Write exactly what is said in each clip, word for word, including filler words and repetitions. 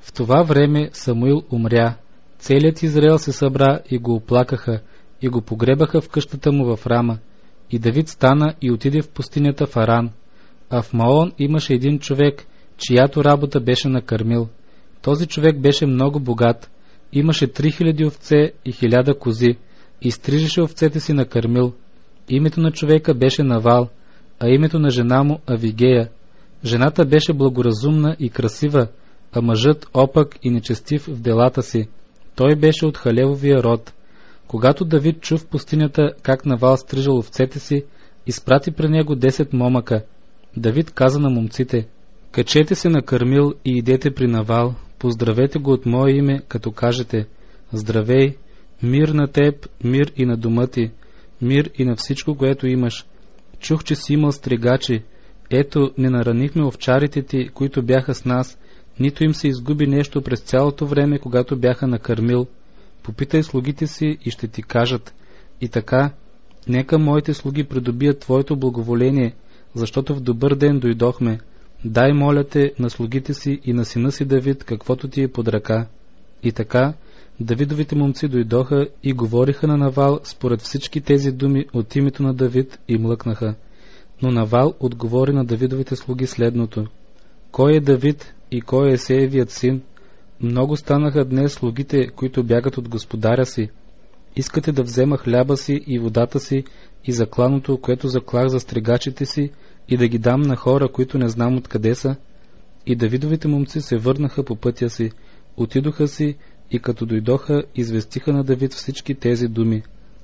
В това време Самуил умря. Целият Израел се събра и го оплакаха, и го погребаха в къщата му в Рама. И Давид стана и отиде в пустинята в Аран. А в Маон имаше един човек, чиято работа беше на кърмил. Този човек беше много богат. Имаше три хиляди овце и хиляда кози и стрижеше овцете си на кърмил. Името на човека беше Навал, а името на жена му Авигея. Жената беше благоразумна и красива, а мъжът опак и нечестив в делата си. Той беше от Халевовия род. Когато Давид чу в пустинята как Навал стрижал овцете си, изпрати при него десет момъка. Давид каза на момците: качете се на кърмил и идете при Навал, поздравете го от мое име, като кажете: здравей, мир на теб, мир и на дома ти, мир и на всичко, което имаш. Чух, че си имал стригачи. Ето, не наранихме овчарите ти, които бяха с нас, нито им се изгуби нещо през цялото време, когато бяха на кърмил. Попитай слугите си и ще ти кажат. И така, нека моите слуги придобият твоето благоволение, защото в добър ден дойдохме. Дай, моля те, на слугите си и на сина си Давид, каквото ти е под ръка. И така, Давидовите момци дойдоха и говориха на Навал според всички тези думи от името на Давид и млъкнаха. Но Навал отговори на Давидовите слуги следното: кой е Давид и кой е Есеевият син? Много станаха днес слугите, които бягат от господаря си. Искате да взема хляба си и водата си и закланото, което заклах за стригачите си, и да ги дам на хора, които не знам откъде са? И Давидовите момци се върнаха по пътя си, отидоха си и като дойдоха, известиха на Давид всички тези думи.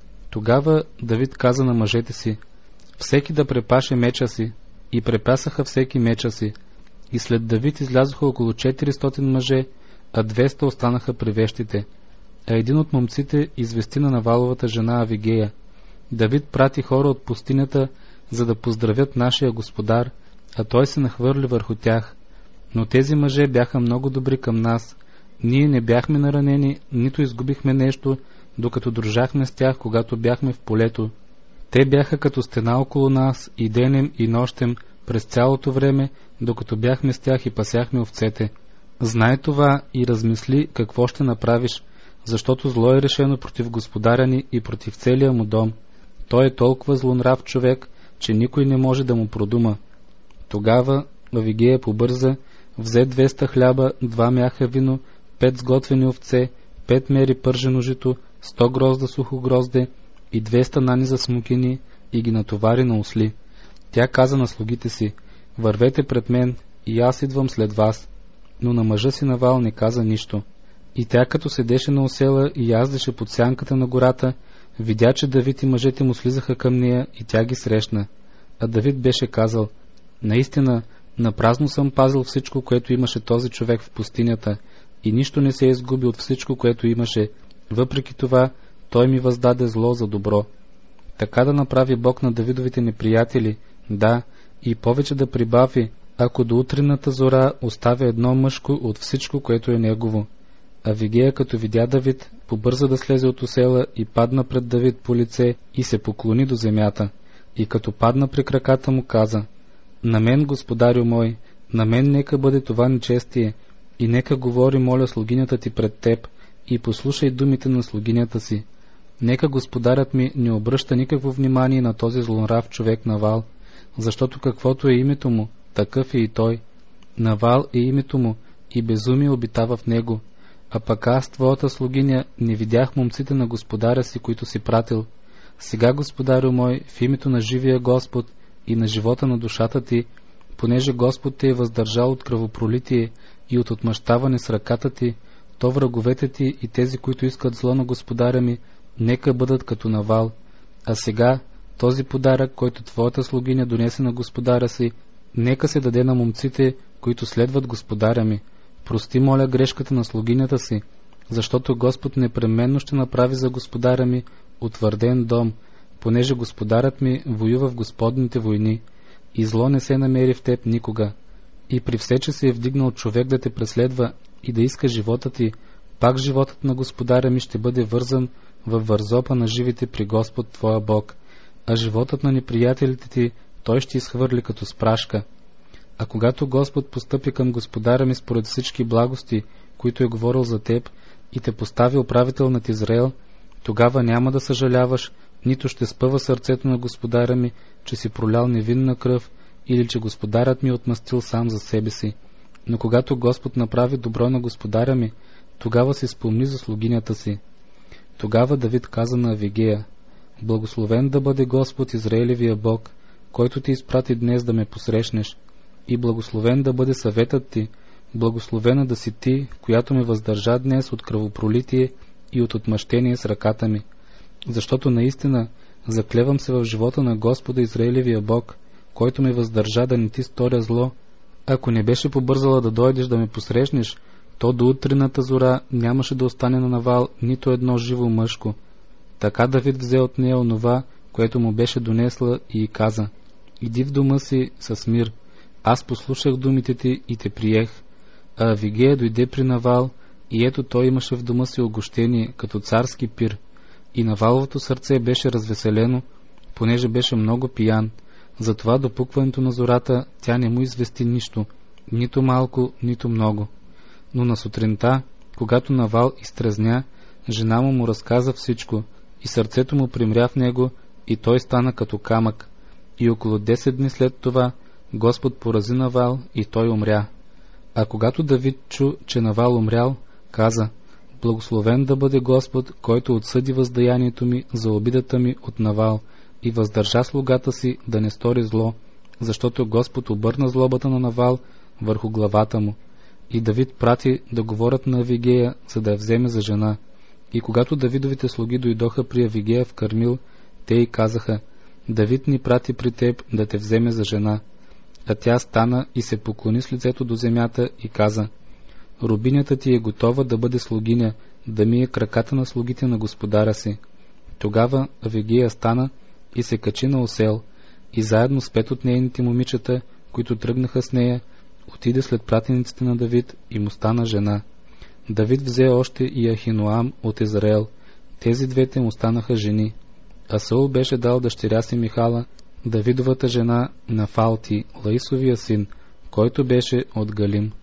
Тогава Давид каза на мъжете си: всеки да препаше меча си. И препасаха всеки меча си. И след Давид излязоха около четиристотин мъже, а двеста останаха при вещите. А един от момците извести на Наваловата жена Авигея: Давид прати хора от пустинята, за да поздравят нашия господар, а той се нахвърли върху тях. Но тези мъже бяха много добри към нас. Ние не бяхме наранени, нито изгубихме нещо, докато дружахме с тях, когато бяхме в полето. Те бяха като стена около нас и денем и нощем през цялото време, докато бяхме с тях и пасяхме овцете. Знай това и размисли какво ще направиш, защото зло е решено против господаря ни и против целия му дом. Той е толкова злонрав човек, че никой не може да му продума. Тогава Авигея побърза, взе двеста хляба, два мяха вино, пет сготвени овце, пет мери пържено жито, сто грозда сухо грозде и двеста наниза смокини и ги натовари на осли. Тя каза на слугите си: вървете пред мен и аз идвам след вас. Но на мъжа си Навал не каза нищо. И тя, като седеше на осела и яздеше под сянката на гората, видя, че Давид и мъжете му слизаха към нея и тя ги срещна. А Давид беше казал: наистина, напразно съм пазил всичко, което имаше този човек в пустинята, и нищо не се изгуби от всичко, което имаше. Въпреки това, той ми въздаде зло за добро. Така да направи Бог на Давидовите неприятели, да, и повече да прибави, ако до утринната зора оставя едно мъжко от всичко, което е негово. Авигея, като видя Давид, побърза да слезе от осела и падна пред Давид по лице и се поклони до земята. И като падна при краката му, каза: на мен, господарю мой, на мен нека бъде това нечестие, и нека говори, моля, слугинята ти пред теб, и послушай думите на слугинята си. Нека господарят ми не обръща никакво внимание на този злонрав човек Навал, защото каквото е името му, такъв е и той. Навал е името му, и безумие обитава в него. А пък аз, твоята слугиня, не видях момците на господаря си, които си пратил. Сега, господарю мой, в името на живия Господ и на живота на душата ти, понеже Господ те е въздържал от кръвопролитие и от отмъщаване с ръката ти, то враговете ти и тези, които искат зло на господаря ми, нека бъдат като Навал. А сега този подарък, който твоята слугиня донесе на господаря си, нека се даде на момците, които следват господаря ми. Прости, моля, грешката на слугинята си, защото Господ непременно ще направи за господаря ми утвърден дом, понеже господарят ми воюва в Господните войни, и зло не се намери в теб никога. И при все, че се е вдигнал човек да те преследва и да иска живота ти, пак животът на господаря ми ще бъде вързан във вързопа на живите при Господ твоя Бог, а животът на неприятелите ти той ще изхвърли като спрашка. А когато Господ постъпи към господаря ми според всички благости, които е говорил за теб, и те постави управител над Израел, тогава няма да съжаляваш, нито ще спъва сърцето на господаря ми, че си пролял невинна кръв, или че господарят ми е отмъстил сам за себе си. Но когато Господ направи добро на господаря ми, тогава си спомни за слугинята си. Тогава Давид каза на Авигея: благословен да бъде Господ Израилевия Бог, който ти изпрати днес да ме посрещнеш, и благословен да бъде съветът ти, благословена да си ти, която ме въздържа днес от кръвопролитие и от отмъщение с ръката ми. Защото наистина заклевам се в живота на Господа Израилевия Бог, който ме въздържа да не ти сторя зло. Ако не беше побързала да дойдеш да ме посрещнеш, то до утрената зора нямаше да остане на Навал нито едно живо мъжко. Така Давид взе от нея онова, което му беше донесла, и каза: иди в дома си с мир. Аз послушах думите ти и те приех. А Авигея дойде при Навал, и ето той имаше в дома си огощение, като царски пир. И Наваловото сърце беше развеселено, понеже беше много пиян. Затова до пукването на зората тя не му извести нищо, нито малко, нито много. Но на сутринта, когато Навал изтрезня, жена му му разказа всичко, и сърцето му примря в него, и той стана като камък. И около десет дни след това Господ порази Навал, и той умря. А когато Давид чу, че Навал умрял, каза: благословен да бъде Господ, който отсъди въздаянието ми за обидата ми от Навал, и въздържа слугата си да не стори зло, защото Господ обърна злобата на Навал върху главата му. И Давид прати да говорят на Авигея, за да я вземе за жена. И когато Давидовите слуги дойдоха при Авигея в Кармил, те й казаха: Давид ни прати при теб да те вземе за жена. А тя стана и се поклони с лицето до земята и каза: рубинята ти е готова да бъде слугиня, да мие краката на слугите на господаря си. Тогава Авигея стана и се качи на осел, и заедно с пет от нейните момичета, които тръгнаха с нея, отиде след пратениците на Давид и му стана жена. Давид взе още и Ахиноам от Израел. Тези двете му станаха жени. А Саул беше дал дъщеря си Михала, Давидовата жена, на Фалти, Лаисовия син, който беше от Галим.